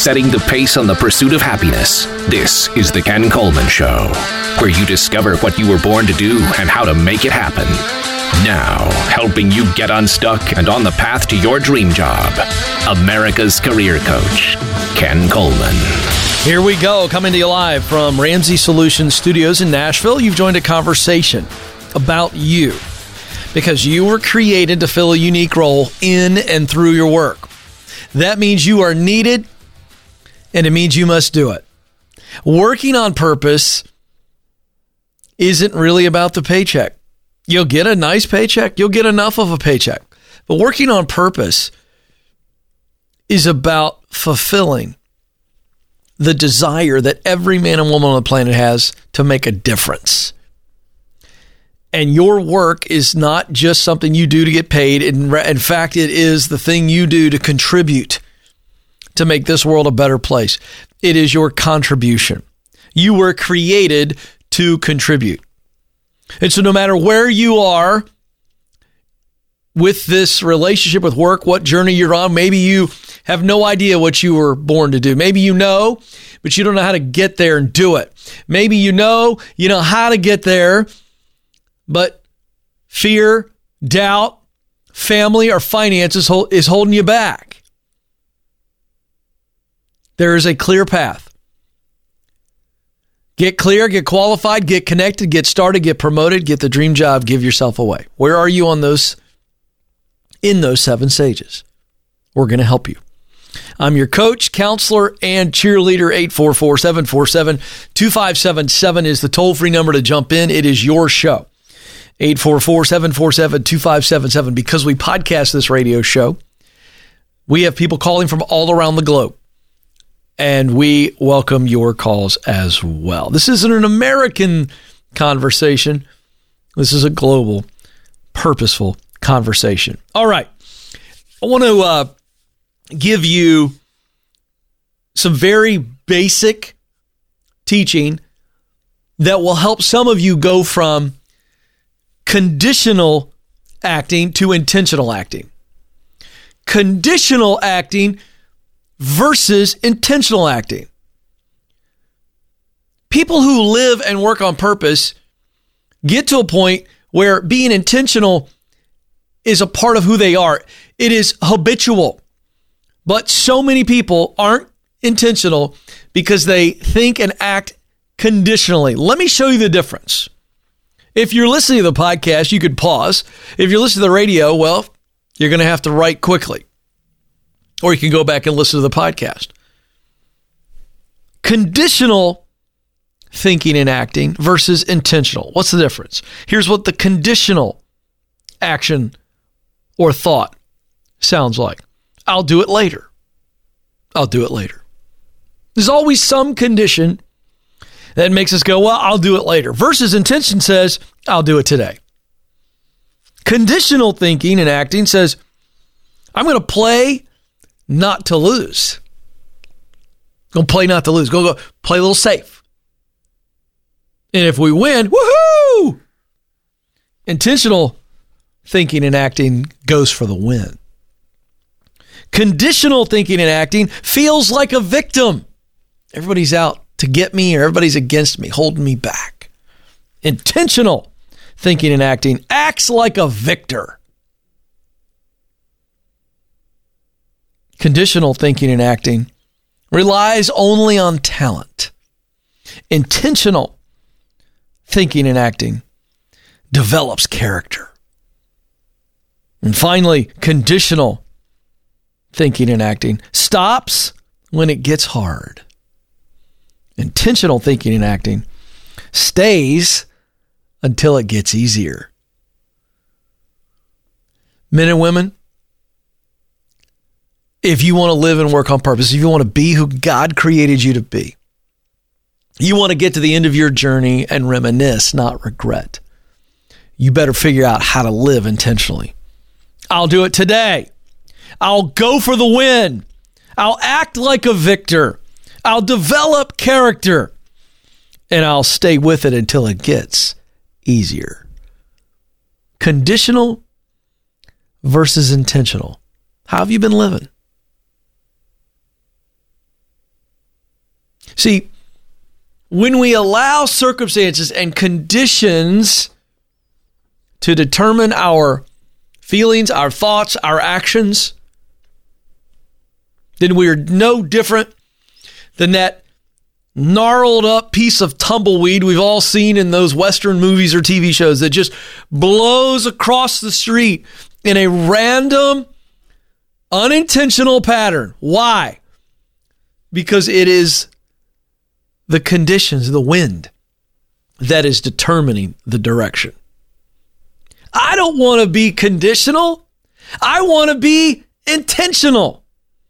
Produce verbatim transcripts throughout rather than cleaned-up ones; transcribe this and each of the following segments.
setting the pace on the pursuit of happiness. This is The Ken Coleman Show, where you discover what you were born to do and how to make it happen. Now, helping you get unstuck and on the path to your dream job, America's career coach, Ken Coleman. Here we go, coming to you live from Ramsey Solutions Studios in Nashville. You've joined a conversation about you because you were created to fill a unique role in and through your work. That means you are needed, and it means you must do it. Working on purpose isn't really about the paycheck. You'll get a nice paycheck. You'll get enough of a paycheck. But working on purpose is about fulfilling the desire that every man and woman on the planet has to make a difference. And your work is not just something you do to get paid. In, in fact, it is the thing you do to contribute to make this world a better place. It is your contribution. You were created to contribute. And so no matter where you are with this relationship with work, what journey you're on, maybe you have no idea what you were born to do. Maybe you know, but you don't know how to get there and do it. Maybe you know, you know how to get there, but fear, doubt, family, or finances is holding you back. There is a clear path. Get clear, get qualified, get connected, get started, get promoted, get the dream job, give yourself away. Where are you on those, in those seven stages? We're going to help you. I'm your coach, counselor, and cheerleader. Eight four four, seven four seven, two five seven seven is the toll-free number to jump in. It is your show. eight four four, seven four seven, two five seven seven. Because we podcast this radio show, we have people calling from all around the globe. And we welcome your calls as well. This isn't an American conversation. This is a global, purposeful conversation. All right. I want to uh, give you some very basic teaching that will help some of you go from conditional acting to intentional acting. Conditional acting versus intentional acting. People who live and work on purpose get to a point where being intentional is a part of who they are. It is habitual. But so many people aren't intentional because they think and act conditionally. Let me show you the difference. If you're listening to the podcast, you could pause. If you're listening to the radio, well, you're going to have to write quickly. Or you can go back and listen to the podcast. Conditional thinking and acting versus intentional. What's the difference? Here's what the conditional action or thought sounds like. I'll do it later. I'll do it later. There's always some condition that makes us go, well, I'll do it later. Versus intention says, I'll do it today. Conditional thinking and acting says, I'm going to play not to lose. Go play not to lose. Go, go play a little safe. And if we win, woohoo! Intentional thinking and acting goes for the win. Conditional thinking and acting feels like a victim. Everybody's out to get me or everybody's against me, holding me back. Intentional thinking and acting acts like a victor. Conditional thinking and acting relies only on talent. Intentional thinking and acting develops character. And finally, conditional thinking and acting stops when it gets hard. Intentional thinking and acting stays until it gets easier. Men and women, if you want to live and work on purpose, if you want to be who God created you to be, you want to get to the end of your journey and reminisce, not regret, you better figure out how to live intentionally. I'll do it today. I'll go for the win. I'll act like a victor. I'll develop character. And I'll stay with it until it gets easier. Conditional versus intentional. How have you been living? See, when we allow circumstances and conditions to determine our feelings, our thoughts, our actions, then we are no different than that gnarled up piece of tumbleweed we've all seen in those Western movies or T V shows that just blows across the street in a random, unintentional pattern. Why? Because it is the conditions, the wind, that is determining the direction. I don't want to be conditional. I want to be intentional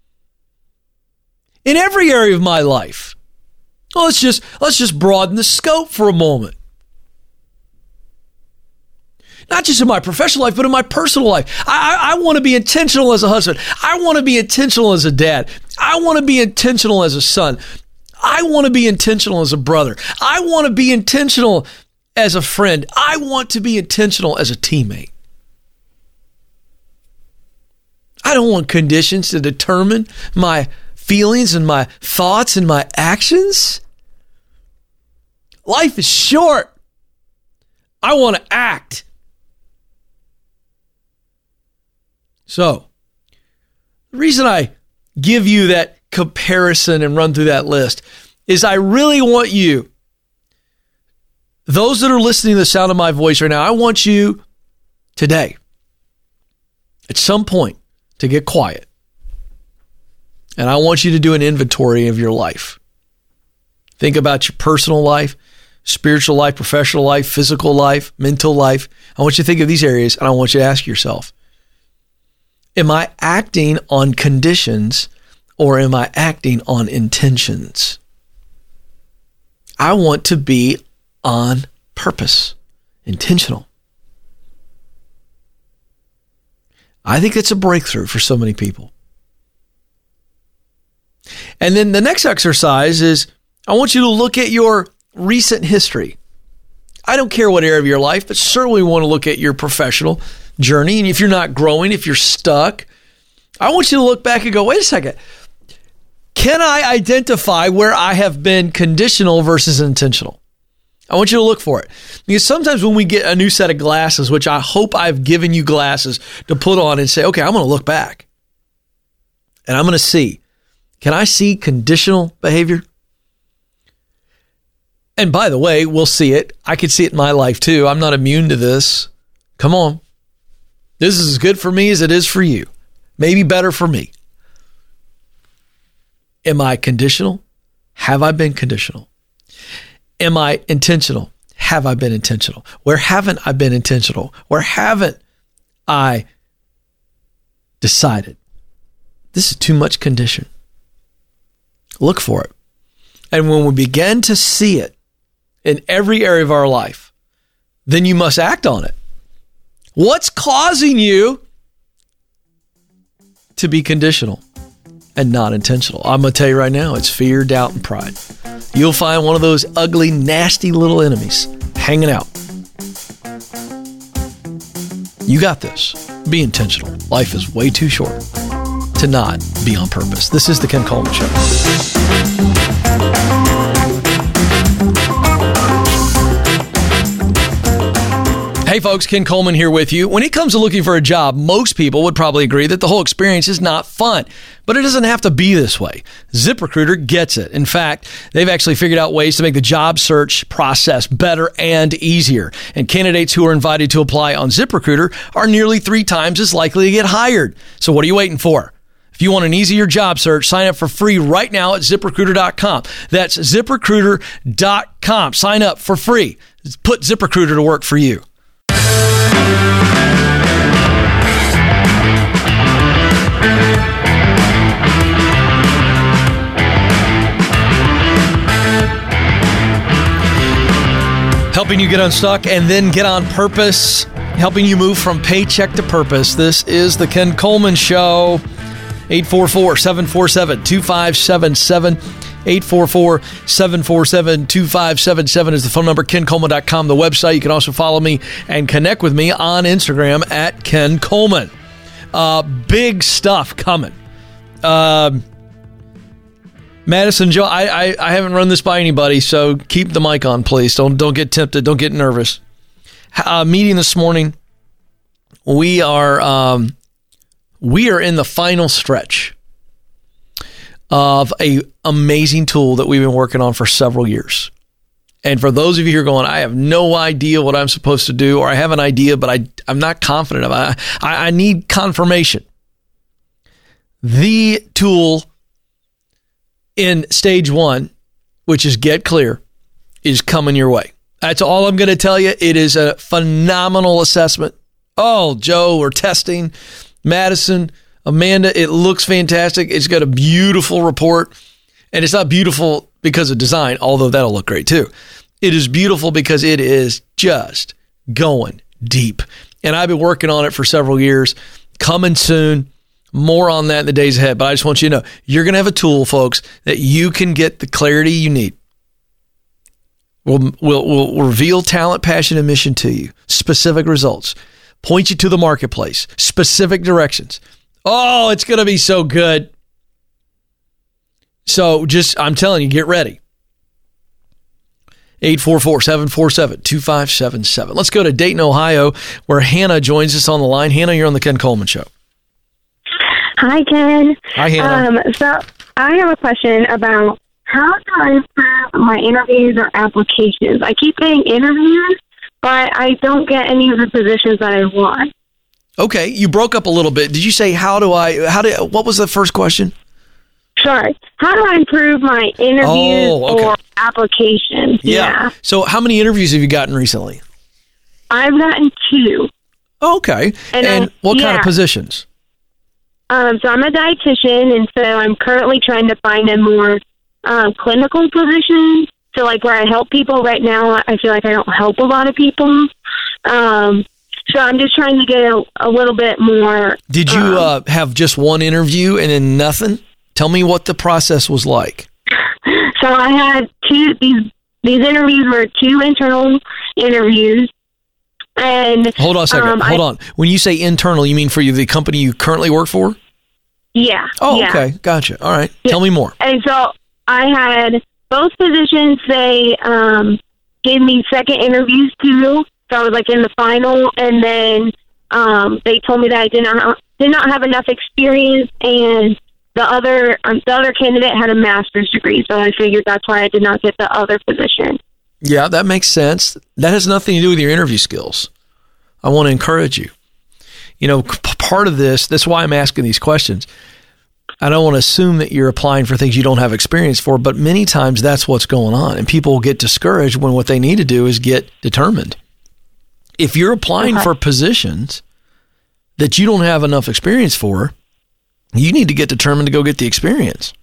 in every area of my life. Well, let's just let's just broaden the scope for a moment. Not just in my professional life, but in my personal life. I, I, I want to be intentional as a husband. I want to be intentional as a dad. I want to be intentional as a son. I want to be intentional as a brother. I want to be intentional as a friend. I want to be intentional as a teammate. I don't want conditions to determine my feelings and my thoughts and my actions. Life is short. I want to act. So, the reason I give you that comparison and run through that list is I really want you, those that are listening to the sound of my voice right now, I want you today, at some point, to get quiet. And I want you to do an inventory of your life. Think about your personal life, spiritual life, professional life, physical life, mental life. I want you to think of these areas, and I want you to ask yourself, am I acting on conditions or am I acting on intentions? I want to be on purpose, intentional. I think it's a breakthrough for so many people. And then the next exercise is I want you to look at your recent history. I don't care what area of your life, but certainly want to look at your professional journey. And if you're not growing, if you're stuck, I want you to look back and go, wait a second. Can I identify where I have been conditional versus intentional? I want you to look for it. Because sometimes when we get a new set of glasses, which I hope I've given you glasses to put on and say, okay, I'm going to look back and I'm going to see, can I see conditional behavior? And by the way, we'll see it. I can see it in my life too. I'm not immune to this. Come on. This is as good for me as it is for you. Maybe better for me. Am I conditional? Have I been conditional? Am I intentional? Have I been intentional? Where haven't I been intentional? Where haven't I decided this is too much condition? Look for it. And when we begin to see it in every area of our life, then you must act on it. What's causing you to be conditional and not intentional? I'm going to tell you right now, it's fear, doubt, and pride. You'll find one of those ugly, nasty little enemies hanging out. You got this. Be intentional. Life is way too short to not be on purpose. This is the Ken Coleman Show. Hey folks, Ken Coleman here with you. When it comes to looking for a job, most people would probably agree that the whole experience is not fun, but it doesn't have to be this way. ZipRecruiter gets it. In fact, they've actually figured out ways to make the job search process better and easier. And candidates who are invited to apply on ZipRecruiter are nearly three times as likely to get hired. So what are you waiting for? If you want an easier job search, sign up for free right now at zip recruiter dot com. That's zip recruiter dot com. Sign up for free. Put ZipRecruiter to work for you. Helping you get unstuck and then get on purpose, helping you move from paycheck to purpose. This is the Ken Coleman Show. eight four four, seven four seven, two five seven seven. eight four four, seven four seven, two five seven seven is the phone number, ken coleman dot com, the website. You can also follow me and connect with me on Instagram at Ken Coleman. Uh, big stuff coming. Um, Madison, Joe, I, I, I haven't run this by anybody, so keep the mic on, please. Don't don't get tempted. Don't get nervous. Uh, meeting this morning, we are um, we are in the final stretch of a amazing tool that we've been working on for several years. And for those of you who are going, I have no idea what I'm supposed to do, or I have an idea, but I I'm not confident of it. I, I need confirmation. The tool in stage one, which is Get Clear, is coming your way. That's all I'm going to tell you. It is a phenomenal assessment. Oh, Joe, we're testing. Madison, Amanda, it looks fantastic. It's got a beautiful report. And it's not beautiful because of design, although that'll look great too. It is beautiful because it is just going deep. And I've been working on it for several years. Coming soon. More on that in the days ahead, but I just want you to know, you're going to have a tool, folks, that you can get the clarity you need. We'll, we'll, we'll reveal talent, passion, and mission to you. Specific results. Point you to the marketplace. Specific directions. Oh, it's going to be so good. So just, I'm telling you, get ready. eight four four, seven four seven, two five seven seven. Let's go to Dayton, Ohio, where Hannah joins us on the line. Hannah, you're on the Ken Coleman Show. Hi, Ken. Hi, Hannah. Um, so I have a question about how do I improve my interviews or applications? I keep getting interviews, but I don't get any of the positions that I want. Okay, you broke up a little bit. Did you say how do I? How do? What was the first question? Sorry. How do I improve my interviews oh, okay. or applications? Yeah. yeah. So how many interviews have you gotten recently? I've gotten two. Okay. And, and I, what yeah. kind of positions? Um, so I'm a dietitian, and so I'm currently trying to find a more um, clinical position. So, like, where I help people right now, I feel like I don't help a lot of people. Um, so I'm just trying to get a, a little bit more. Did you um, uh, have just one interview and then nothing? Tell me what the process was like. So I had two, these, these interviews were two internal interviews. And hold on a second. Um, hold I, on. When you say internal, you mean for you, the company you currently work for? Yeah. Oh, yeah. okay. Gotcha. All right. Yeah. Tell me more. And so I had both positions. They um, gave me second interviews too. So I was like in the final, and then um, they told me that I did not did not have enough experience, and the other um, the other candidate had a master's degree. So I figured that's why I did not get the other position. Yeah, that makes sense. That has nothing to do with your interview skills. I want to encourage you. You know, part of this, that's why I'm asking these questions. I don't want to assume that you're applying for things you don't have experience for, but many times that's what's going on. And people get discouraged when what they need to do is get determined. If you're applying okay. for positions that you don't have enough experience for, you need to get determined to go get the experience.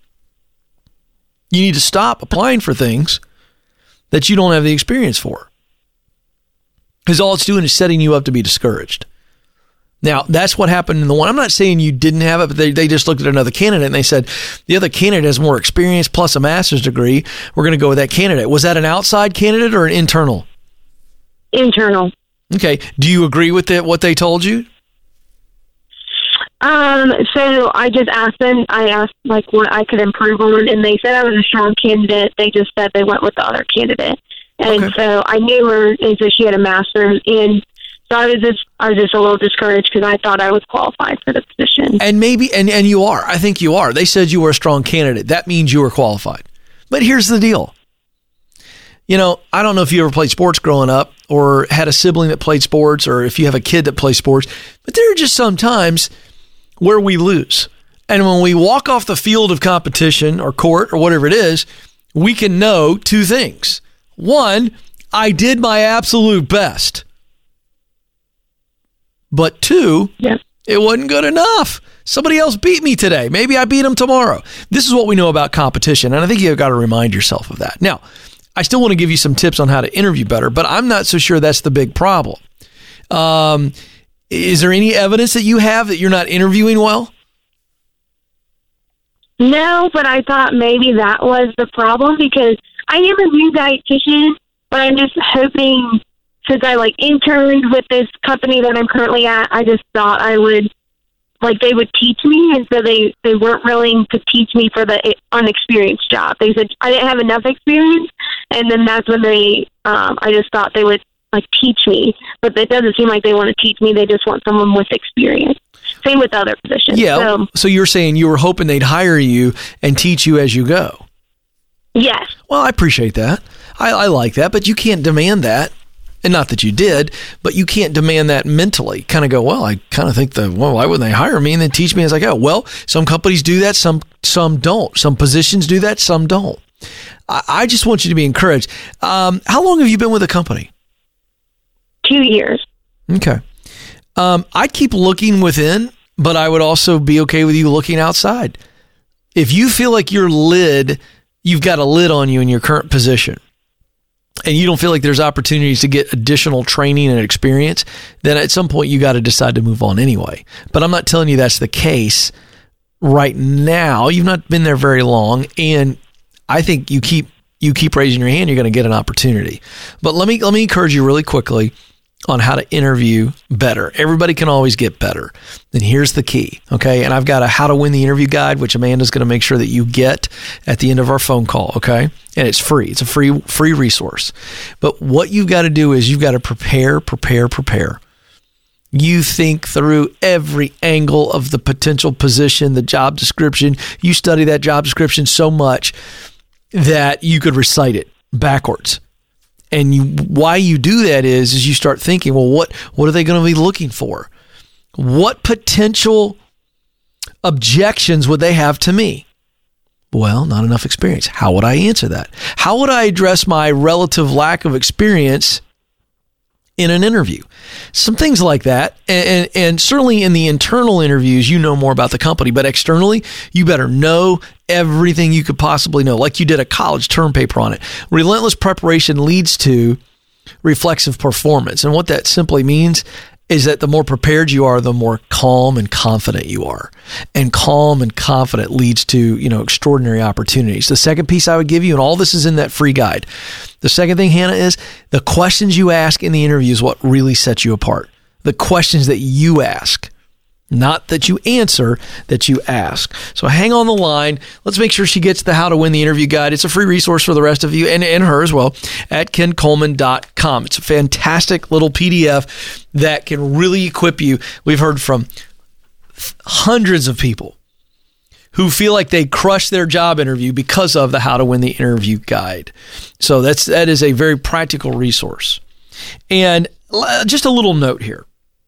You need to stop applying for things that you don't have the experience for. Because all it's doing is setting you up to be discouraged. Now, that's what happened in the one. I'm not saying you didn't have it, but they, they just looked at another candidate and they said, the other candidate has more experience plus a master's degree. We're going to go with that candidate. Was that an outside candidate or an internal? Internal. Okay. Do you agree with it, what they told you? Um, so I just asked them, I asked like what I could improve on, and they said I was a strong candidate. They just said they went with the other candidate. And okay. so I knew her, and so she had a master's, and so I was just, I was just a little discouraged because I thought I was qualified for the position. And maybe, and, and you are, I think you are. They said you were a strong candidate. That means you were qualified. But here's the deal. You know, I don't know if you ever played sports growing up or had a sibling that played sports, or if you have a kid that plays sports, but there are just some times where we lose. And when we walk off the field of competition or court or whatever it is, we can know two things. One, I did my absolute best. But two, yep. it wasn't good enough. Somebody else beat me today. Maybe I beat them tomorrow. This is what we know about competition, and I think you've got to remind yourself of that. Now, I still want to give you some tips on how to interview better, but I'm not so sure that's the big problem. Um, is there any evidence that you have that you're not interviewing well? No, but I thought maybe that was the problem because I am a new dietitian, but I'm just hoping, since I like interned with this company that I'm currently at, I just thought I would like they would teach me, and so they, they weren't willing to teach me for the unexperienced job. They said I didn't have enough experience, and then that's when they, um, I just thought they would like teach me, but it doesn't seem like they want to teach me. They just want someone with experience. Same with other positions. Yeah. So, so you're saying you were hoping they'd hire you and teach you as you go. Yes. Well, I appreciate that. I, I like that, but you can't demand that. And not that you did, but you can't demand that mentally. Kind of go, well, I kind of think that, well, why wouldn't they hire me and then teach me as I go? Well, some companies do that, some some don't. Some positions do that, some don't. I, I just want you to be encouraged. Um, how long have you been with the company? Two years. Okay. Um, I keep looking within, but I would also be okay with you looking outside. If you feel like your lid, you've got a lid on you in your current position, and you don't feel like there's opportunities to get additional training and experience, then at some point you got to decide to move on anyway. But I'm not telling you that's the case right now. You've not been there very long, and I think you keep you keep raising your hand, you're going to get an opportunity. But let me let me encourage you really quickly on how to interview better. Everybody can always get better. And here's the key, okay? And I've got a how to win the interview guide, which Amanda's going to make sure that you get at the end of our phone call, okay? And it's free. It's a free free resource. But what you've got to do is you've got to prepare, prepare, prepare. You think through every angle of the potential position, the job description. You study that job description so much that you could recite it backwards. And you, why you do that is, is you start thinking, well, what, what are they going to be looking for? What potential objections would they have to me? Well, not enough experience. How would I answer that? How would I address my relative lack of experience in an interview? Some things like that. And, and, and certainly in the internal interviews, you know more about the company, but externally, you better know everything you could possibly know, like you did a college term paper on it. Relentless preparation leads to reflexive performance. And what that simply means is that the more prepared you are, the more calm and confident you are. And calm and confident leads to, you know, extraordinary opportunities. The second piece I would give you, and all this is in that free guide. The second thing, Hannah, is the questions you ask in the interview is what really sets you apart. The questions that you ask. Not that you answer, that you ask. So hang on the line. Let's make sure she gets the How to Win the Interview Guide. It's a free resource for the rest of you and, and her as well at ken coleman dot com. It's a fantastic little P D F that can really equip you. We've heard from hundreds of people who feel like they crushed their job interview because of the How to Win the Interview Guide. So that's that is a very practical resource. And just a little note here.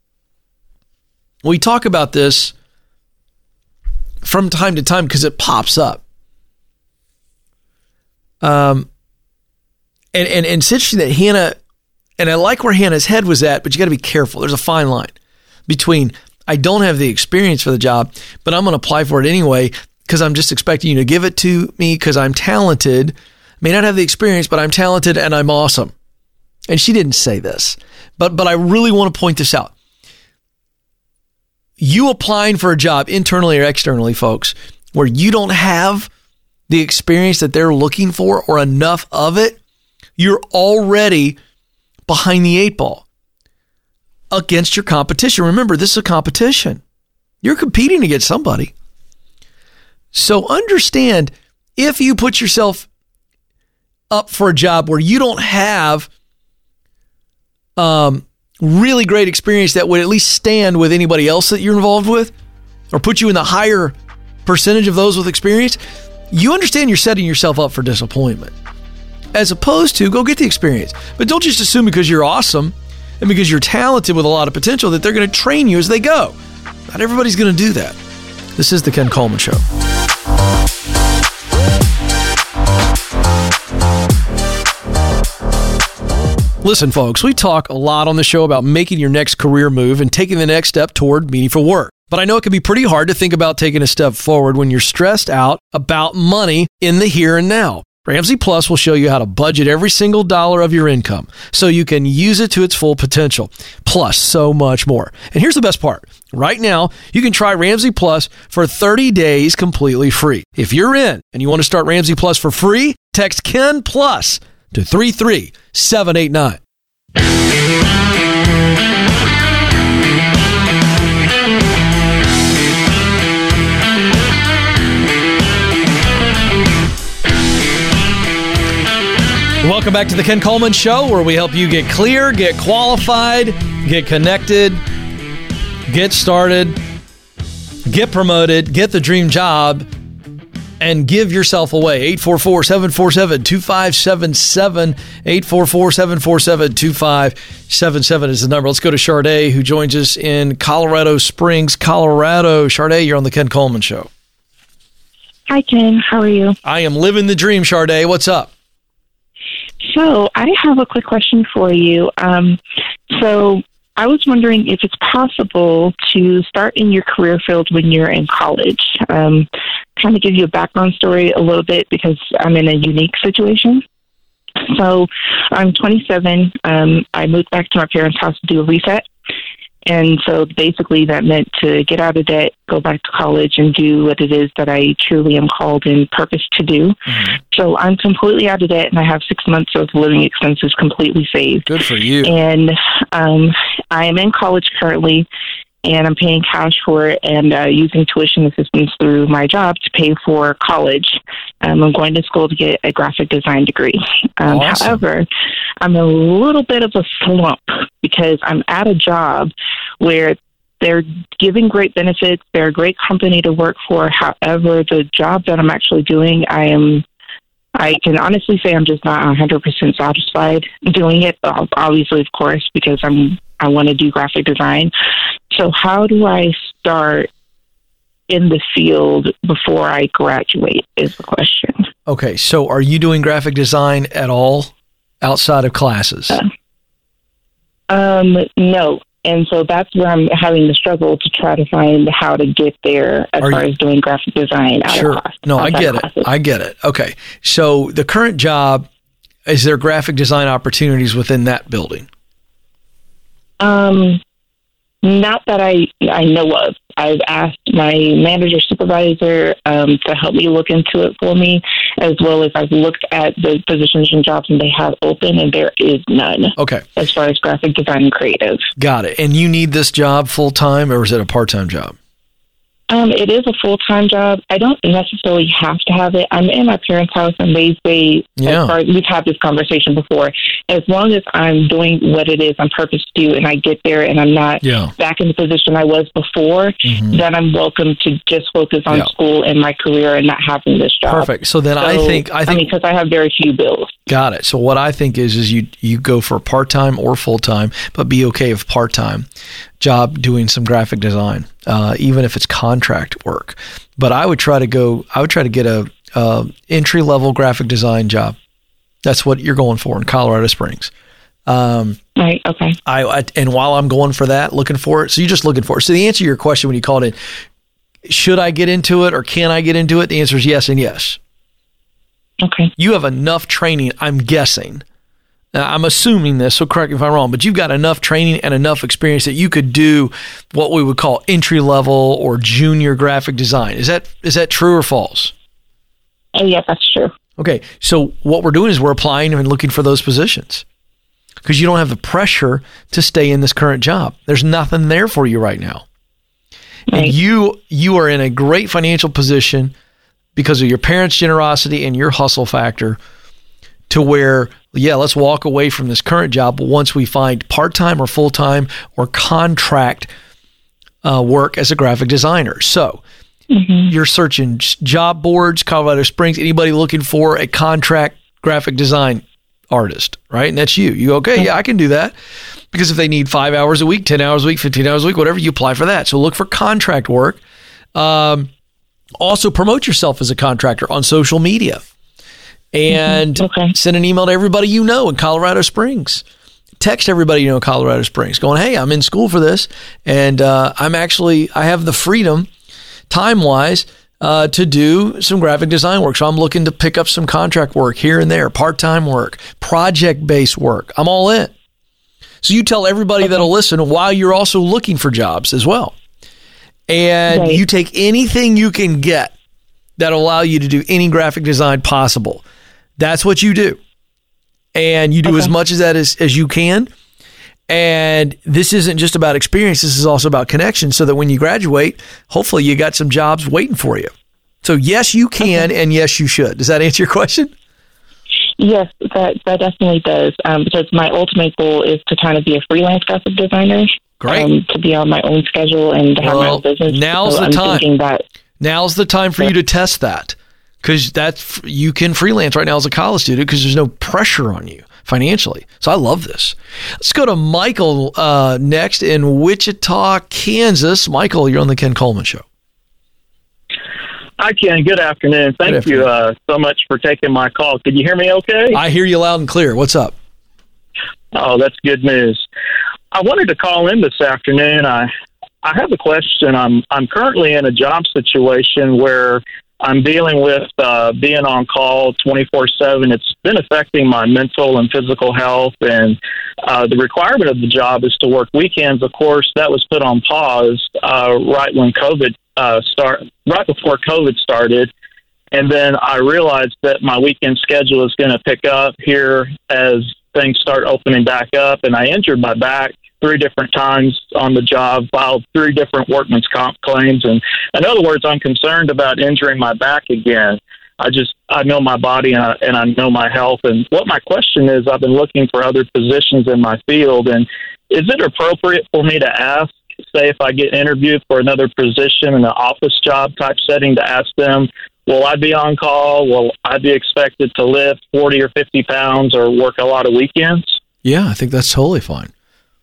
We talk about this from time to time because it pops up. Um, and, and, and it's interesting that Hannah, and I like where Hannah's head was at, but you got to be careful. There's a fine line between I don't have the experience for the job, but I'm going to apply for it anyway because I'm just expecting you to give it to me because I'm talented. May not have the experience, but I'm talented and I'm awesome. And she didn't say this, but but I really want to point this out. You applying for a job internally or externally, folks, where you don't have the experience that they're looking for or enough of it, you're already behind the eight ball against your competition. Remember, this is a competition. You're competing against somebody. So understand, if you put yourself up for a job where you don't have um. really great experience that would at least stand with anybody else that you're involved with or put you in the higher percentage of those with experience, you understand you're setting yourself up for disappointment. As opposed to go get the experience. But don't just assume because you're awesome and because you're talented with a lot of potential that they're going to train you as they go. Not everybody's going to do that. This is the Ken Coleman Show. Listen, folks, we talk a lot on the show about making your next career move and taking the next step toward meaningful work. But I know it can be pretty hard to think about taking a step forward when you're stressed out about money in the here and now. Ramsey Plus will show you how to budget every single dollar of your income so you can use it to its full potential, plus so much more. And here's the best part. Right now, you can try Ramsey Plus for thirty days completely free. If you're in and you want to start Ramsey Plus for free, text Ken Plus to three three seven eight nine. Welcome back to the Ken Coleman Show, where we help you get clear, get qualified, get connected, get started, get promoted, get the dream job, and give yourself away. eight four four, seven four seven, two five seven seven. eight four four, seven four seven, two five seven seven is the number. Let's go to Sharday, who joins us in Colorado Springs, Colorado. Sharday, you're on the Ken Coleman Show. Hi, Ken. How are you? I am living the dream, Sharday. What's up? So I have a quick question for you. Um, so I was wondering if it's possible to start in your career field when you're in college. Um, kind of give you a background story a little bit because I'm in a unique situation. So I'm twenty-seven. Um, I moved back to my parents' house to do a reset. And so basically that meant to get out of debt, go back to college, and do what it is that I truly am called and purposed to do. Mm-hmm. So I'm completely out of debt, and I have six months of living expenses completely saved. Good for you. And um, I am in college currently, and I'm paying cash for it and uh, using tuition assistance through my job to pay for college. Um, I'm going to school to get a graphic design degree. Um, awesome. However, I'm in a little bit of a slump because I'm at a job where they're giving great benefits. They're a great company to work for. However, the job that I'm actually doing, I am, I can honestly say I'm just not one hundred percent satisfied doing it. Obviously, of course, because I'm, I want to do graphic design. So how do I start in the field before I graduate is the question. Okay, so are you doing graphic design at all outside of classes? Uh, um, no. And so that's where I'm having the struggle to try to find how to get there as are far you, as doing graphic design out sure. of class. No, I get it. I get it. Okay. So the current job, is there graphic design opportunities within that building? Um, not that I, I know of. I've asked my manager supervisor um, to help me look into it for me, as well as I've looked at the positions and jobs and they have open, and there is none. Okay. As far as graphic design and creative. Got it. And you need this job full time, or is it a part time job? Um, it is a full-time job. I don't necessarily have to have it. I'm in my parents' house, and they say, yeah. as far as we've had this conversation before, as long as I'm doing what it is I'm purposed to do and I get there and I'm not yeah. back in the position I was before, mm-hmm. then I'm welcome to just focus on yeah. school and my career and not having this job. Perfect. So then so, I think... I think I mean, because I have very few bills. Got it. So what I think is, is you, you go for part-time or full-time, but be okay with part-time job doing some graphic design, uh, even if it's contract work. But I would try to go, I would try to get a, a entry-level graphic design job. That's what you're going for in Colorado Springs. Um, right. Okay. I, I and while I'm going for that, looking for it, so you're just looking for it. So the answer to your question when you called in, should I get into it or can I get into it? The answer is yes and yes. Okay. You have enough training, I'm guessing. Now, I'm assuming this, so correct me if I'm wrong, but you've got enough training and enough experience that you could do what we would call entry level or junior graphic design. Is that is that true or false? Oh, yeah, that's true. Okay, so what we're doing is we're applying and looking for those positions because you don't have the pressure to stay in this current job. There's nothing there for you right now. Right. And you you are in a great financial position because of your parents' generosity and your hustle factor to where, yeah, let's walk away from this current job, but once we find part-time or full-time or contract uh, work as a graphic designer. So mm-hmm. you're searching job boards, Colorado Springs, anybody looking for a contract graphic design artist, right? And that's you. You go, okay, yeah, I can do that. Because if they need five hours a week, ten hours a week, fifteen hours a week, whatever, you apply for that. So look for contract work. Um, also promote yourself as a contractor on social media. And mm-hmm. okay. send an email to everybody you know in Colorado Springs. Text everybody you know in Colorado Springs going, hey, I'm in school for this. And uh, I'm actually, I have the freedom time-wise uh, to do some graphic design work. So I'm looking to pick up some contract work here and there, part-time work, project-based work. I'm all in. So you tell everybody okay. that'll listen while you're also looking for jobs as well. And right. you take anything you can get that'll allow you to do any graphic design possible. That's what you do. And you do okay. as much as that as, as you can. And this isn't just about experience. This is also about connection so that when you graduate, hopefully you got some jobs waiting for you. So yes, you can. Okay. And yes, you should. Does that answer your question? Yes, that, that definitely does. Um, because my ultimate goal is to kind of be a freelance graphic designer. Great. Um, to be on my own schedule and to have well, my own business. Now's so the I'm time. thinking that, now's the time for you to test that, because that's you can freelance right now as a college student because there's no pressure on you financially. So I love this. Let's go to Michael uh, next in Wichita, Kansas. Michael, you're on the Ken Coleman Show. Hi, Ken. Good afternoon. Thank Good afternoon. you uh, so much for taking my call. Can you hear me okay? I hear you loud and clear. What's up? Oh, that's good news. I wanted to call in this afternoon. I I have a question. I'm I'm currently in a job situation where I'm dealing with uh, being on call twenty-four seven. It's been affecting my mental and physical health, and uh, the requirement of the job is to work weekends. Of course, that was put on pause uh, right when COVID uh, start, right before COVID started, and then I realized that my weekend schedule is going to pick up here as things start opening back up, and I injured my back three different times on the job, filed three different workman's comp claims. And in other words, I'm concerned about injuring my back again. I just, I know my body and I, and I know my health. And what my question is, I've been looking for other positions in my field. And is it appropriate for me to ask, say if I get interviewed for another position in an office job type setting, to ask them, will I be on call? Will I be expected to lift forty or fifty pounds or work a lot of weekends? Yeah, I think that's totally fine.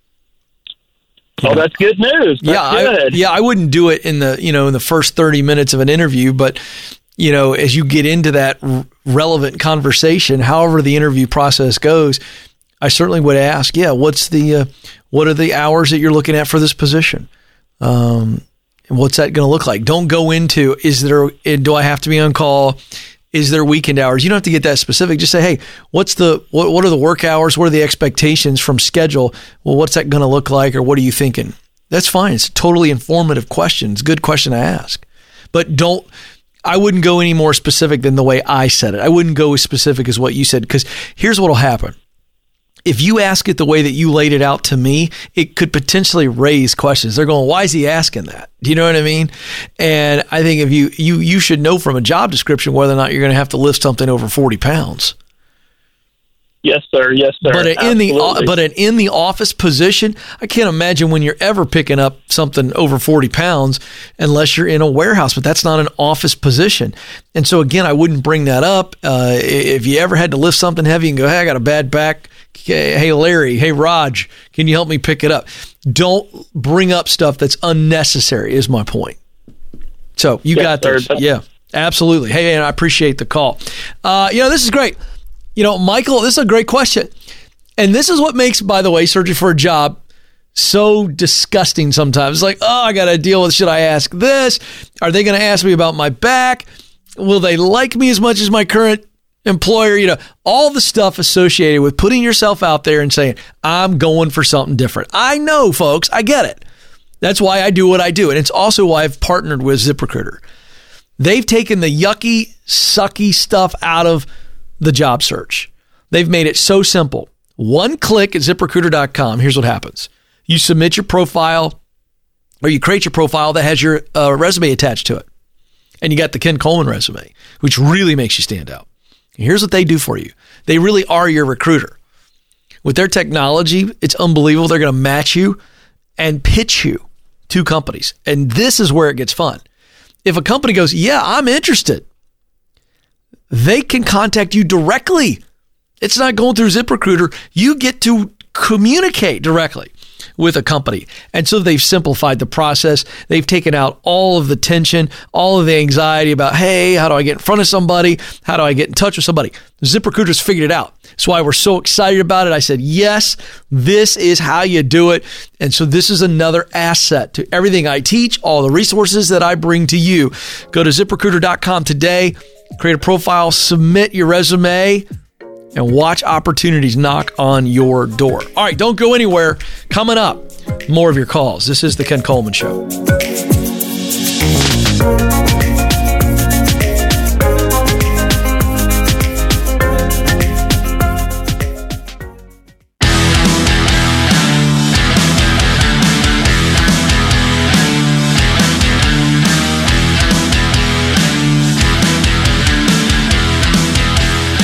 Oh, that's good news. That's yeah, good. I, yeah, I wouldn't do it in the you know in the first thirty minutes of an interview, but you know as you get into that r- relevant conversation, however the interview process goes, I certainly would ask, yeah, what's the uh, what are the hours that you're looking at for this position? Um, and what's that going to look like? Don't go into is there do I have to be on call? Is there weekend hours? You don't have to get that specific. Just say, hey, what's the what, what are the work hours? What are the expectations from schedule? Well, what's that going to look like, or what are you thinking? That's fine. It's a totally informative question. It's a good question to ask. But don't, I wouldn't go any more specific than the way I said it. I wouldn't go as specific as what you said, because here's what will happen. If you ask it the way that you laid it out to me, it could potentially raise questions. They're going, why is he asking that? Do you know what I mean? And I think if you, you, you should know from a job description whether or not you're going to have to lift something over forty pounds. Yes, sir. Yes, sir. But in Absolutely. the but an in the office position, I can't imagine when you're ever picking up something over forty pounds unless you're in a warehouse. But that's not an office position, and so again, I wouldn't bring that up. Uh, if you ever had to lift something heavy and go, "Hey, I got a bad back. Hey, Larry. Hey, Raj, can you help me pick it up?" Don't bring up stuff that's unnecessary. Is my point. So you yes, got sir. this. Yeah, absolutely. Hey, and I appreciate the call. Uh, you know, this is great. You know, Michael, this is a great question. And this is what makes, by the way, searching for a job so disgusting sometimes. It's like, oh, I got to deal with, should I ask this? Are they going to ask me about my back? Will they like me as much as my current employer? You know, all the stuff associated with putting yourself out there and saying, I'm going for something different. I know, folks, I get it. That's why I do what I do. And it's also why I've partnered with ZipRecruiter. They've taken the yucky, sucky stuff out of the job search. They've made it so simple. One click at zip recruiter dot com. Here's what happens. You submit your profile, or you create your profile that has your uh, resume attached to it. And you got the Ken Coleman resume, which really makes you stand out. Here's what they do for you. They really are your recruiter. With their technology, it's unbelievable. They're going to match you and pitch you to companies. And this is where it gets fun. If a company goes, yeah, I'm interested, they can contact you directly. It's not going through ZipRecruiter. You get to communicate directly with a company. And so they've simplified the process. They've taken out all of the tension, all of the anxiety about, hey, how do I get in front of somebody? How do I get in touch with somebody? ZipRecruiter's figured it out. That's why we're so excited about it. I said, yes, this is how you do it. And so this is another asset to everything I teach, all the resources that I bring to you. Go to zip recruiter dot com today. Create a profile, submit your resume, and watch opportunities knock on your door. All right, don't go anywhere. Coming up, more of your calls. This is The Ken Coleman Show.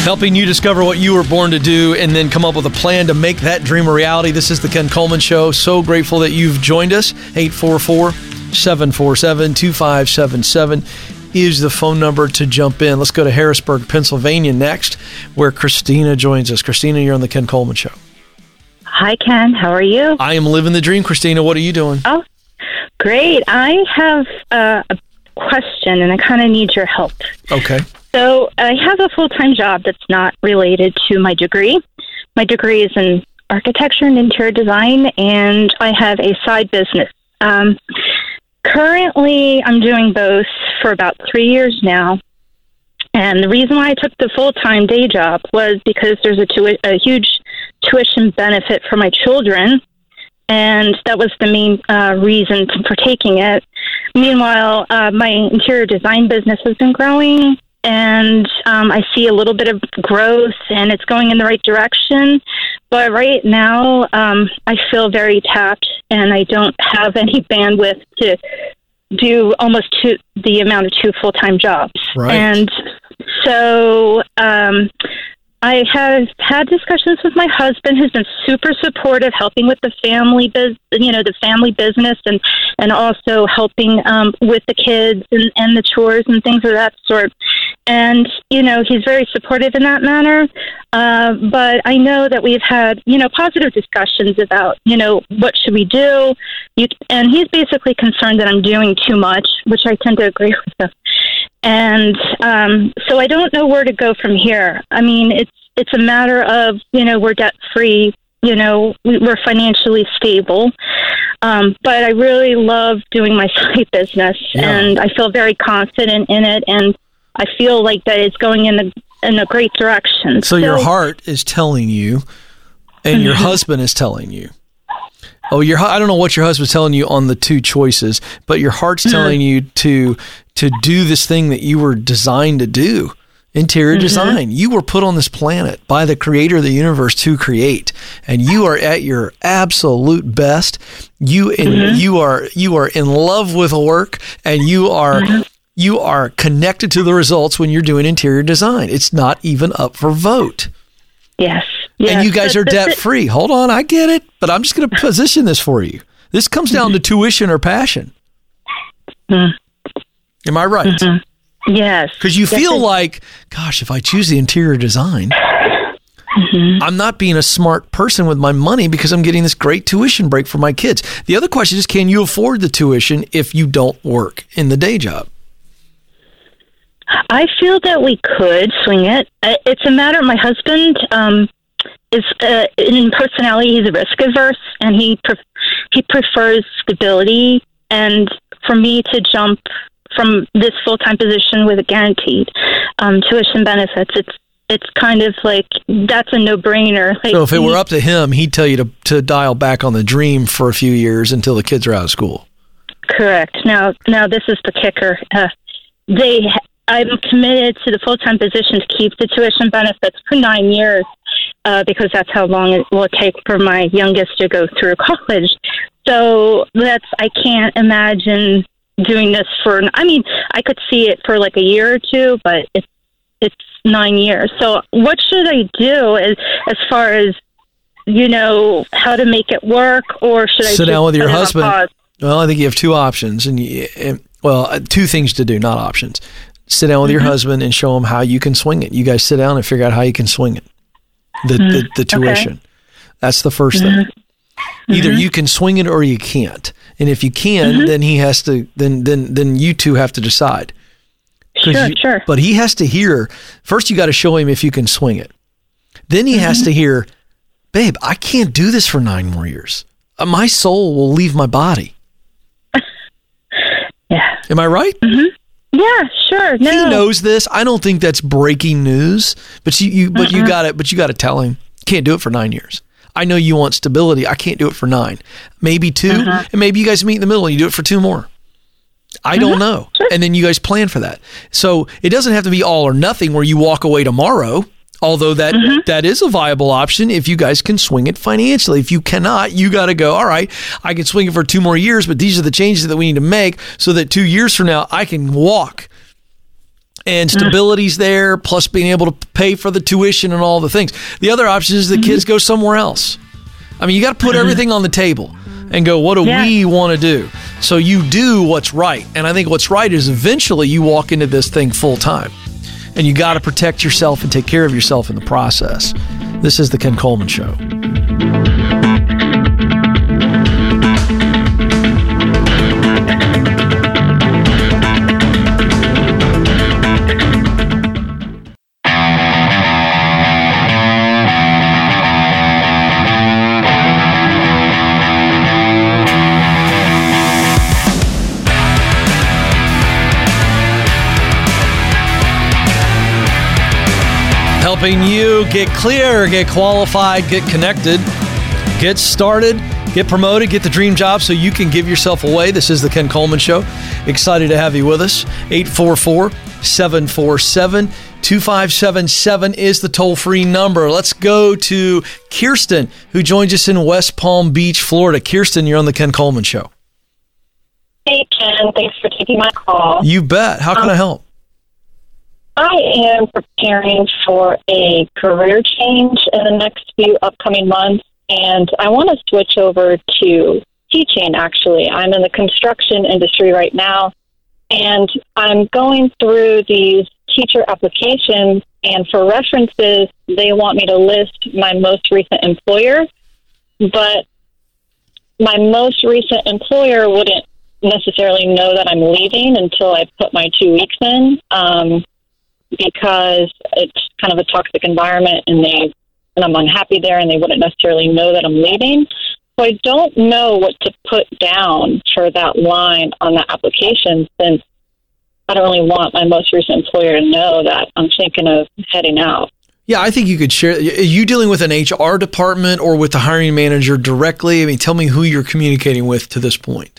helping you discover what you were born to do and then come up with a plan to make that dream a reality. This is the Ken Coleman Show. So grateful that you've joined us. eight four four, seven four seven, two five seven seven is the phone number to jump in. Let's go to Harrisburg, Pennsylvania next, where Christina joins us. Christina, you're on the Ken Coleman Show. Hi, Ken. How are you? I am living the dream, Christina. What are you doing? Oh, great. I have uh, a question, and I kind of need your help. Okay. So I have a full-time job that's not related to my degree. My degree is in architecture and interior design, and I have a side business. Um, currently, I'm doing both for about three years now. And the reason why I took the full-time day job was because there's a, tu- a huge tuition benefit for my children, and that was the main uh, reason for taking it. Meanwhile, uh, my interior design business has been growing, and um, I see a little bit of growth, and it's going in the right direction. But right now, um, I feel very tapped, and I don't have any bandwidth to do almost two, the amount of two full-time jobs. Right. And so um, I have had discussions with my husband, who's been super supportive, helping with the family biz, you know, the family business, and, and also helping um, with the kids and, and the chores and things of that sort. And, you know, he's very supportive in that manner. Uh, but I know that we've had, you know, positive discussions about, you know, what should we do? You, and he's basically concerned that I'm doing too much, which I tend to agree with him. And um, so I don't know where to go from here. I mean, it's it's a matter of, you know, we're debt free, you know, we, we're financially stable. Um, but I really love doing my side business, yeah. And I feel very confident in it, and I feel like that it's going in the in a great direction. So, so your heart is telling you, and mm-hmm. your husband is telling you. Oh, your I don't know what your husband's telling you on the two choices, but your heart's mm-hmm. telling you to to do this thing that you were designed to do. Interior mm-hmm. design. You were put on this planet by the creator of the universe to create, and you are at your absolute best. You in, mm-hmm. you are you are in love with work, and you are mm-hmm. you are connected to the results when you're doing interior design. It's not even up for vote. Yes. yes. And you guys are debt free. Hold on, I get it, but I'm just going to position this for you. This comes down mm-hmm. to tuition or passion. Mm-hmm. Am I right? Mm-hmm. Yes. Because you yes, feel like, gosh, if I choose the interior design, mm-hmm. I'm not being a smart person with my money because I'm getting this great tuition break for my kids. The other question is, can you afford the tuition if you don't work in the day job? I feel that we could swing it. It's a matter of my husband um, is uh, in personality. He's risk averse, and he pre- he prefers stability. And for me to jump from this full-time position with a guaranteed um, tuition benefits, it's it's kind of like that's a no-brainer. Like, so if it were up to him, he'd tell you to to dial back on the dream for a few years until the kids are out of school. Correct. Now, now this is the kicker. Uh, they, I'm committed to the full-time position to keep the tuition benefits for nine years uh, because that's how long it will take for my youngest to go through college. So that's I can't imagine doing this for, I mean, I could see it for like a year or two, but it's, it's nine years. So what should I do as, as far as, you know, how to make it work, or should I sit just down with your put it on husband? pause? Well, I think you have two options, and, you, and well, uh, two things to do, not options. Sit down with mm-hmm. your husband and show him how you can swing it. You guys sit down and figure out how you can swing it. The, mm-hmm. the, the tuition. Okay. That's the first mm-hmm. thing. Either mm-hmm. you can swing it or you can't. And if you can, mm-hmm. then he has to, then, then, then you two have to decide. Sure, you, sure. But he has to hear, first you got to show him if you can swing it. Then he mm-hmm. has to hear, babe, I can't do this for nine more years. Uh, my soul will leave my body. Yeah. Am I right? Mm-hmm. Yeah, sure. No. He knows this. I don't think that's breaking news, but you, you but mm-hmm. you got it, but you got to tell him, can't do it for nine years. I know you want stability. I can't do it for nine, maybe two, uh-huh. and maybe you guys meet in the middle and you do it for two more. I uh-huh. don't know. Sure. And then you guys plan for that. So it doesn't have to be all or nothing where you walk away tomorrow, although that uh-huh. that is a viable option if you guys can swing it financially. If you cannot, you got to go, all right, I can swing it for two more years, but these are the changes that we need to make so that two years from now I can walk and stability's there, plus being able to pay for the tuition and all the things. The other option is the kids go somewhere else. I mean, you got to put everything on the table and go, what do Yeah. we want to do? So you do what's right. And I think what's right is eventually you walk into this thing full time. And you got to protect yourself and take care of yourself in the process. This is the Ken Coleman Show. Helping you get clear, get qualified, get connected, get started, get promoted, get the dream job so you can give yourself away. This is the Ken Coleman Show. Excited to have you with us. eight four four, seven four seven, two five seven seven is the toll-free number. Let's go to Kirsten, who joins us in West Palm Beach, Florida. Kirsten, you're on the Ken Coleman Show. Hey, Ken. Thanks for taking my call. You bet. How can um, I help? I am preparing for a career change in the next few upcoming months, and I want to switch over to teaching, actually. I'm in the construction industry right now, and I'm going through these teacher applications, and for references, they want me to list my most recent employer, but my most recent employer wouldn't necessarily know that I'm leaving until I put my two weeks in. Um, because it's kind of a toxic environment and they and I'm unhappy there and they wouldn't necessarily know that I'm leaving. So I don't know what to put down for that line on the application since I don't really want my most recent employer to know that I'm thinking of heading out. Yeah, I think you could share. Are you dealing with an H R department or with the hiring manager directly? I mean, tell me who you're communicating with to this point.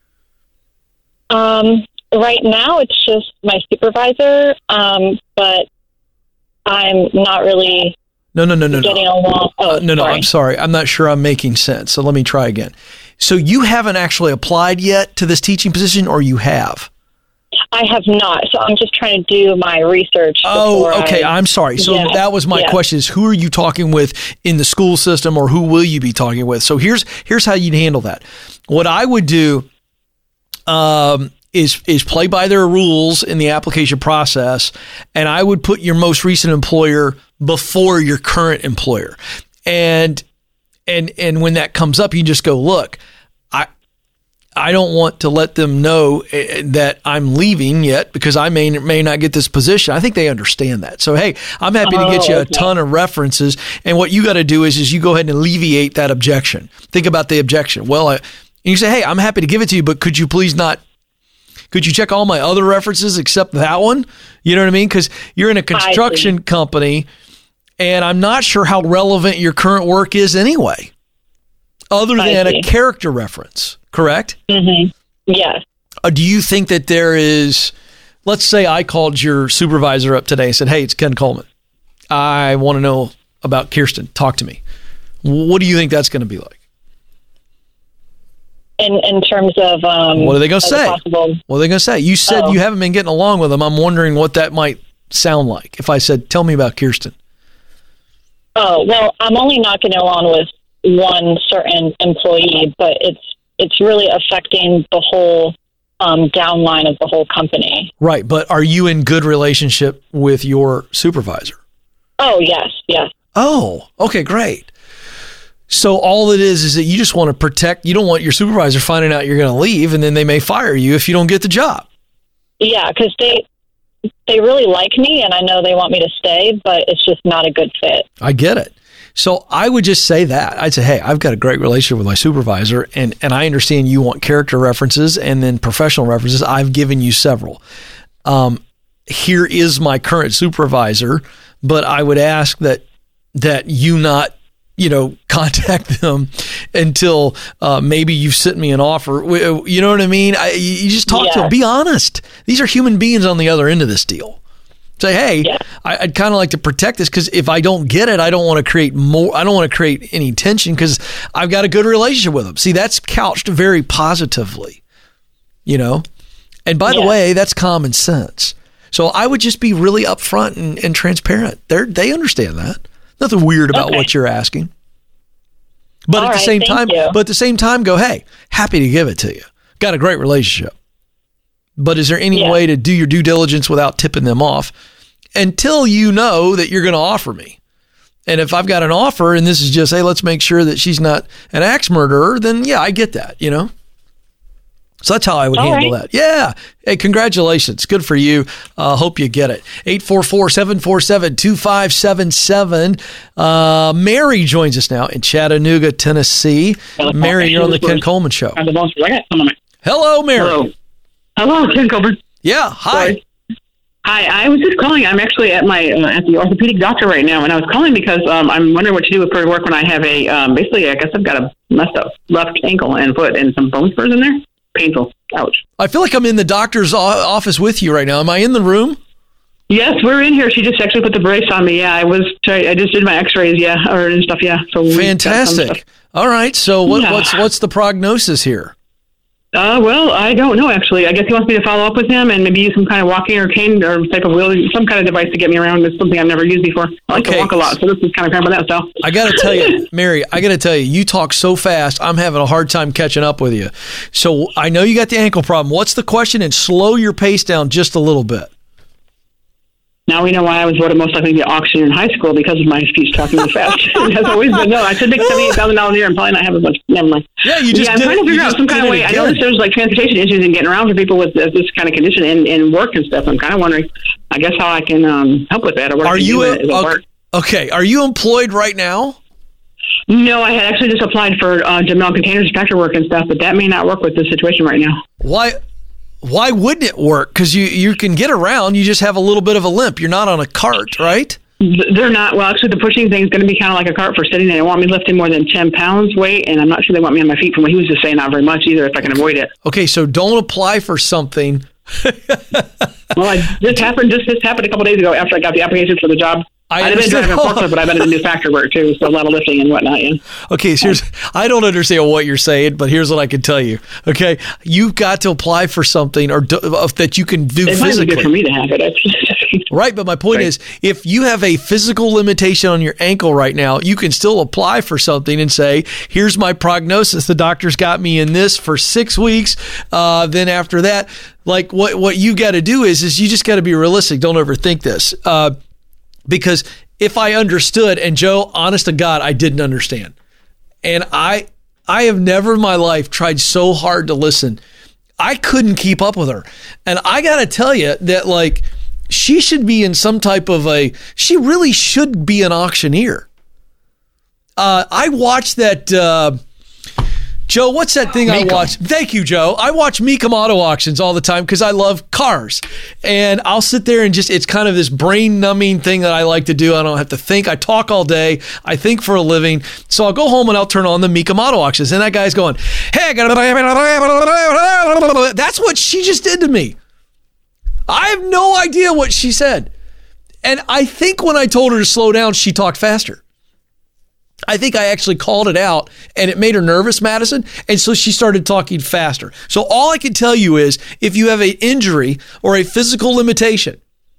Um, right now, it's just my supervisor, um, but I'm not really no, no, no, no, getting no. along. Oh, uh, no, no, sorry. I'm sorry. I'm not sure I'm making sense. So let me try again. So you haven't actually applied yet to this teaching position, or you have? I have not. So I'm just trying to do my research. Oh, okay. I, I'm sorry. So yeah, that was my yeah. question: is who are you talking with in the school system, or who will you be talking with? So here's here's how you'd handle that. What I would do um, is is play by their rules in the application process, and I would put your most recent employer before your current employer, and and and when that comes up, you just go, look, I. I don't want to let them know that I'm leaving yet because I may may not get this position. I think they understand that. So, hey, I'm happy to get you a Oh, okay. ton of references. And what you got to do is, is you go ahead and alleviate that objection. Think about the objection. Well, I, and you say, hey, I'm happy to give it to you, but could you please not, could you check all my other references except that one? You know what I mean? Because you're in a construction company and I'm not sure how relevant your current work is anyway, other I than see. a character reference. Correct? Mm-hmm. Yes. Uh, do you think that there is, let's say I called your supervisor up today and said, hey, it's Ken Coleman. I want to know about Kirsten. Talk to me. What do you think that's going to be like? In in terms of um, What are they going to as a say? possible- What are they going to say? You said Oh. you haven't been getting along with them. I'm wondering what that might sound like if I said, tell me about Kirsten. Oh well, I'm only not getting along with one certain employee, but it's it's really affecting the whole um, downline of the whole company. Right. But are you in good relationship with your supervisor? Oh yes, yes. Oh, okay, great. So all it is is that you just want to protect, you don't want your supervisor finding out you're going to leave and then they may fire you if you don't get the job. Yeah, because they they really like me, and I know they want me to stay, but it's just not a good fit. I get it. So I would just say that. I'd say, hey, I've got a great relationship with my supervisor, and, and I understand you want character references and then professional references. I've given you several. Um, here is my current supervisor, but I would ask that that you not, you know, contact them until uh, maybe you've sent me an offer. You know what I mean? I, you just talk to Yeah. them. Be honest. These are human beings on the other end of this deal. Say, hey, Yeah. I, I'd kind of like to protect this because if I don't get it, I don't want to create more. I don't want to create any tension because I've got a good relationship with them. See, that's couched very positively, you know. And by the Yeah. way, that's common sense. So I would just be really upfront and, and transparent. They they understand that. Nothing weird about Okay. what you're asking. But All at the right, same thank time, you. but at the same time, go, hey, happy to give it to you. Got a great relationship. But is there any Yeah. way to do your due diligence without tipping them off until you know that you're going to offer me? And if I've got an offer and this is just, hey, let's make sure that she's not an axe murderer, then yeah, I get that, you know? So that's how I would All handle right. that. Yeah. Hey, congratulations. Good for you. Uh, hope you get it. eight four four, seven four seven, two five seven seven. Uh, Mary joins us now in Chattanooga, Tennessee. Mary, you're on the Ken Coleman Show. I got some of my. Hello, Mary. Hello. Hello, Ken Coleman. Yeah. Hi. Sorry. Hi, I was just calling. I'm actually at my uh, at the orthopedic doctor right now, and I was calling because um, I'm wondering what to do for work when I have a um, basically. I guess I've got a messed up left ankle and foot and some bone spurs in there. Painful. Ouch. I feel like I'm in the doctor's o- office with you right now. Am I in the room? Yes, we're in here. She just actually put the brace on me. Yeah, I was. Try- I just did my X-rays. Yeah, or and stuff. Yeah. So we got some Fantastic. stuff. All right. So what, Yeah. what's what's the prognosis here? Uh, well, I don't know actually. I guess he wants me to follow up with him and maybe use some kind of walking or cane or type of wheel, some kind of device to get me around. It's something I've never used before. I like Okay. to walk a lot, so this is kind of cramping that style. I got to tell you, Mary, I got to tell you, you talk so fast, I'm having a hard time catching up with you. So I know you got the ankle problem. What's the question? And slow your pace down just a little bit. Now we know why I was voted most likely to get auctioned in high school because of my speech talking so fast. It has always been, no, I should make seventy-eight thousand dollars a year and probably not have as much. Never mind. Yeah, you just yeah, I'm did trying it- to you figure out just some kind did of it way. I know again. that there's like transportation issues and getting around for people with uh, this kind of condition in, in work and stuff. I'm kind of wondering, I guess, how I can um, help with that or what I Are can you do a- at- at work. okay? Are you employed right now? No, I had actually just applied for uh, Jamel Containers inspector work and stuff, but that may not work with this situation right now. Why? Why wouldn't it work? Because you you can get around. You just have a little bit of a limp. You're not on a cart, right? Th- They're not. Well, actually, the pushing thing is going to be kind of like a cart for sitting. They don't want me lifting more than ten pounds weight, and I'm not sure they want me on my feet from what he was just saying, not very much either, if I can avoid it. Okay, so don't apply for something. Well, I, this happened just this happened a couple days ago after I got the application for the job. I I've been understand. driving a forklift, but I've been in the new factory work too, so a lot of lifting and whatnot. Yeah. Okay, so here's, I don't understand what you're saying, but here's what I can tell you. Okay, you've got to apply for something or do, uh, that you can do It might be physically. good for me to have it. Actually. Right, but my point Right. is, if you have a physical limitation on your ankle right now, you can still apply for something and say, here's my prognosis. The doctor's got me in this for six weeks. Uh, then after that, like what, what you got to do is, is you just got to be realistic. Don't overthink this. Uh, because if I understood, and Joe, honest to God, I didn't understand. And I, I have never in my life tried so hard to listen. I couldn't keep up with her. And I got to tell you that like, she should be in some type of a, she really should be an auctioneer. Uh, I watched that, uh, Joe, what's that thing I Mecum. watch? Thank you, Joe. I watch Mecum Auto Auctions all the time because I love cars. And I'll sit there and just, it's kind of this brain numbing thing that I like to do. I don't have to think. I talk all day. I think for a living. So I'll go home and I'll turn on the Mecum Auto Auctions. And that guy's going, hey, I got That's what she just did to me. I have no idea what she said. And I think when I told her to slow down, she talked faster. I think I actually called it out and it made her nervous, Madison. And so she started talking faster. So all I can tell you is if you have an injury or a physical limitation,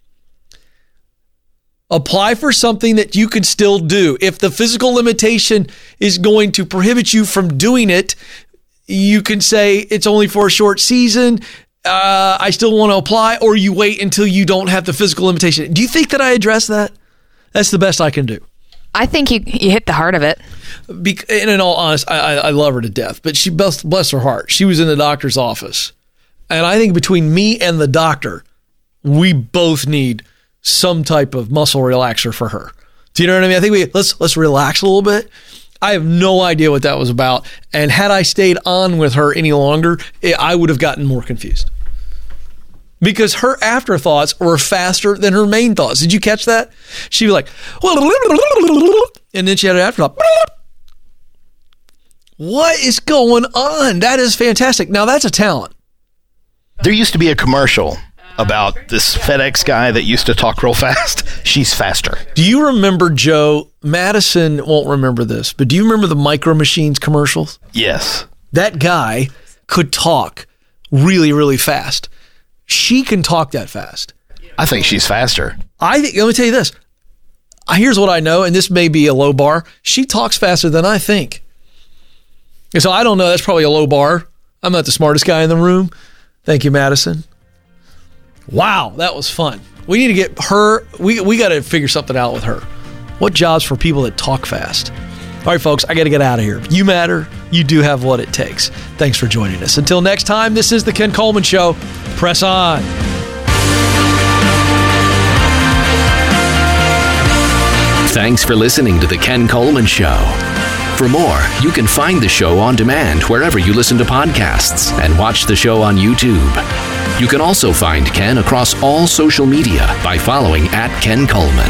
apply for something that you can still do. If the physical limitation is going to prohibit you from doing it, you can say it's only for a short season. Uh, I still want to apply, or you wait until you don't have the physical limitation. Do you think that I addressed that? That's the best I can do. I think you you hit the heart of it. Be- and in all honesty, I, I, I love her to death, but she, bless, bless her heart, she was in the doctor's office. And I think between me and the doctor, we both need some type of muscle relaxer for her. Do you know what I mean? I think we, let's, let's relax a little bit. I have no idea what that was about. And had I stayed on with her any longer, it, I would have gotten more confused. Because her afterthoughts were faster than her main thoughts. Did you catch that? She'd be like, and then she had an afterthought. What is going on? That is fantastic. Now that's a talent. There used to be a commercial about this FedEx guy that used to talk real fast. She's faster. Do you remember, Joe? Madison won't remember this, but do you remember the Micro Machines commercials? Yes. That guy could talk really, really fast. She can talk that fast. I think she's faster. I think, let me tell you this. Here's what I know, and this may be a low bar. She talks faster than I think. And so I don't know. That's probably a low bar. I'm not the smartest guy in the room. Thank you, Madison. Wow, that was fun. We need to get her. We we got to figure something out with her. What jobs for people that talk fast? All right, folks, I got to get out of here. You matter. You do have what it takes. Thanks for joining us. Until next time, this is The Ken Coleman Show. Press on. Thanks for listening to The Ken Coleman Show. For more, you can find the show on demand wherever you listen to podcasts and watch the show on YouTube. You can also find Ken across all social media by following at Ken Coleman.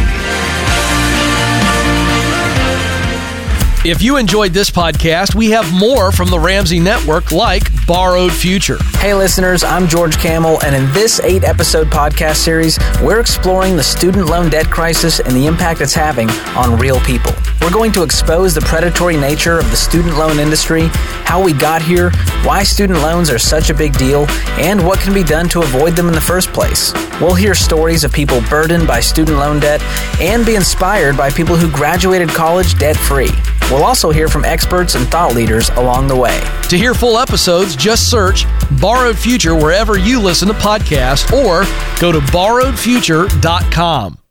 If you enjoyed this podcast, we have more from the Ramsey Network, like Borrowed Future. Hey listeners, I'm George Camel, and in this eight-episode podcast series, we're exploring the student loan debt crisis and the impact it's having on real people. We're going to expose the predatory nature of the student loan industry, how we got here, why student loans are such a big deal, and what can be done to avoid them in the first place. We'll hear stories of people burdened by student loan debt and be inspired by people who graduated college debt-free. We'll also hear from experts and thought leaders along the way. To hear full episodes, just search Borrowed Future wherever you listen to podcasts or go to borrowed future dot com.